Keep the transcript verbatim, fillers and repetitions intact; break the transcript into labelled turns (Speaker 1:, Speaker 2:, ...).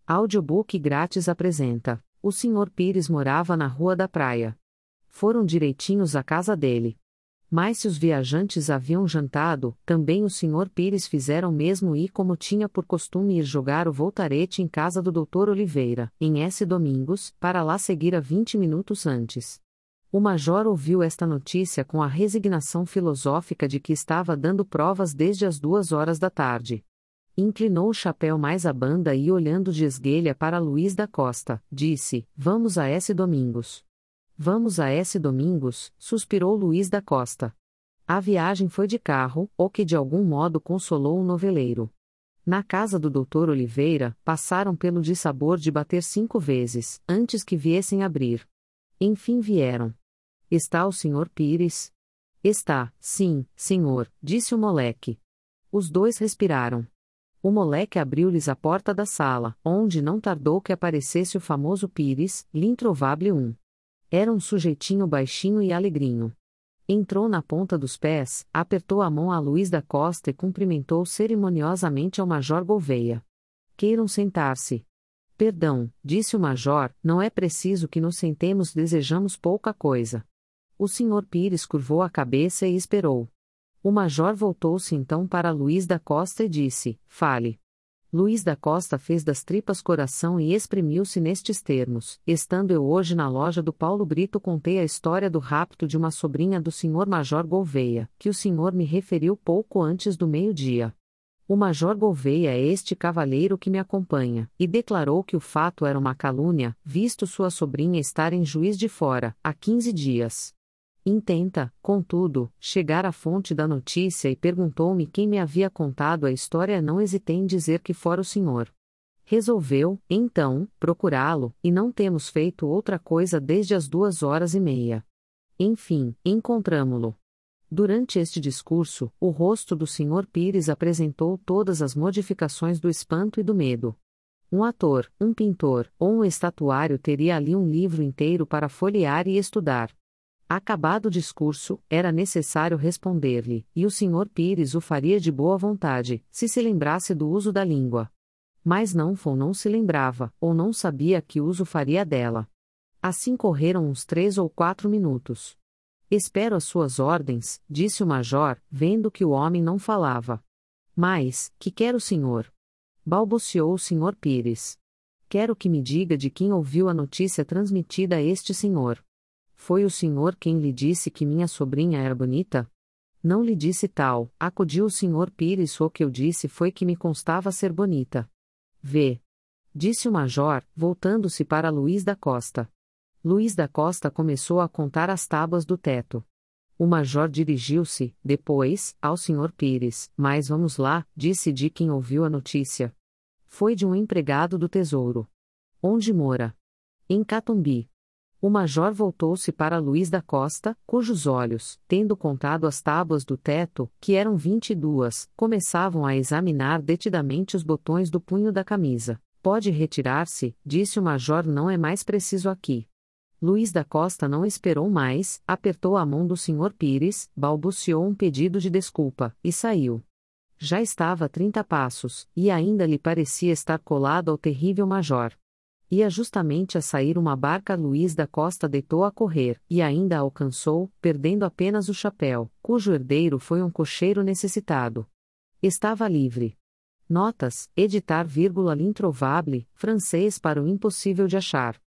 Speaker 1: Audiobook grátis apresenta: O senhor Pires morava na Rua da Praia. Foram direitinhos à casa dele. Mas se os viajantes haviam jantado, também o senhor Pires fizeram mesmo e como tinha por costume ir jogar o voltarete em casa do doutor Oliveira, em S. Domingos, para lá seguir a vinte minutos antes. O major ouviu esta notícia com a resignação filosófica de que estava dando provas desde as duas horas da tarde. Inclinou o chapéu mais à banda e olhando de esguelha para Luís da Costa, disse, vamos a S. Domingos. Vamos a S. Domingos, suspirou Luís da Costa. A viagem foi de carro, o que de algum modo consolou o noveleiro. Na casa do doutor Oliveira, passaram pelo dissabor de bater cinco vezes, antes que viessem abrir. Enfim vieram. Está o senhor Pires? Está, sim, senhor, disse o moleque. Os dois respiraram. O moleque abriu-lhes a porta da sala, onde não tardou que aparecesse o famoso Pires, l'introvable um. Era um sujeitinho baixinho e alegrinho. Entrou na ponta dos pés, apertou a mão a Luís da Costa e cumprimentou cerimoniosamente ao Major Gouveia. Queiram sentar-se. Perdão, disse o Major, não é preciso que nos sentemos, desejamos pouca coisa. O senhor Pires curvou a cabeça e esperou. O Major voltou-se então para Luís da Costa e disse, fale. Luís da Costa fez das tripas coração e exprimiu-se nestes termos, estando eu hoje na loja do Paulo Brito contei a história do rapto de uma sobrinha do senhor Major Gouveia, que o senhor me referiu pouco antes do meio-dia. O Major Gouveia é este cavalheiro que me acompanha, e declarou que o fato era uma calúnia, visto sua sobrinha estar em Juiz de Fora, há quinze dias. Intenta, contudo, chegar à fonte da notícia e perguntou-me quem me havia contado a história. Não hesitei em dizer que fora o senhor. Resolveu, então, procurá-lo, e não temos feito outra coisa desde as duas horas e meia. Enfim, encontramo-lo. Durante este discurso, o rosto do senhor Pires apresentou todas as modificações do espanto e do medo. Um ator, um pintor, ou um estatuário teria ali um livro inteiro para folhear e estudar. Acabado o discurso, era necessário responder-lhe, e o senhor Pires o faria de boa vontade, se se lembrasse do uso da língua. Mas não ou não se lembrava, ou não sabia que uso faria dela. Assim correram uns três ou quatro minutos. Espero as suas ordens, disse o major, vendo que o homem não falava. Mas, que quer o senhor? Balbuciou o senhor Pires. Quero que me diga de quem ouviu a notícia transmitida a este senhor. Foi o senhor quem lhe disse que minha sobrinha era bonita? Não lhe disse tal, acudiu o senhor Pires. O que eu disse foi que me constava ser bonita. Vê. Disse o major, voltando-se para Luís da Costa. Luís da Costa começou a contar as tábuas do teto. O major dirigiu-se, depois, ao senhor Pires. Mas vamos lá, disse de quem ouviu a notícia. Foi de um empregado do tesouro. Onde mora? Em Catumbi. O major voltou-se para Luís da Costa, cujos olhos, tendo contado as tábuas do teto, que eram vinte e duas, começavam a examinar detidamente os botões do punho da camisa. Pode retirar-se, disse o major, não é mais preciso aqui. Luís da Costa não esperou mais, apertou a mão do senhor Pires, balbuciou um pedido de desculpa, e saiu. Já estava a trinta passos, e ainda lhe parecia estar colado ao terrível major. Ia justamente a sair uma barca. Luís da Costa deitou a correr, e ainda a alcançou, perdendo apenas o chapéu, cujo herdeiro foi um cocheiro necessitado. Estava livre. Notas, editar vírgula l'introvable, francês para o impossível de achar.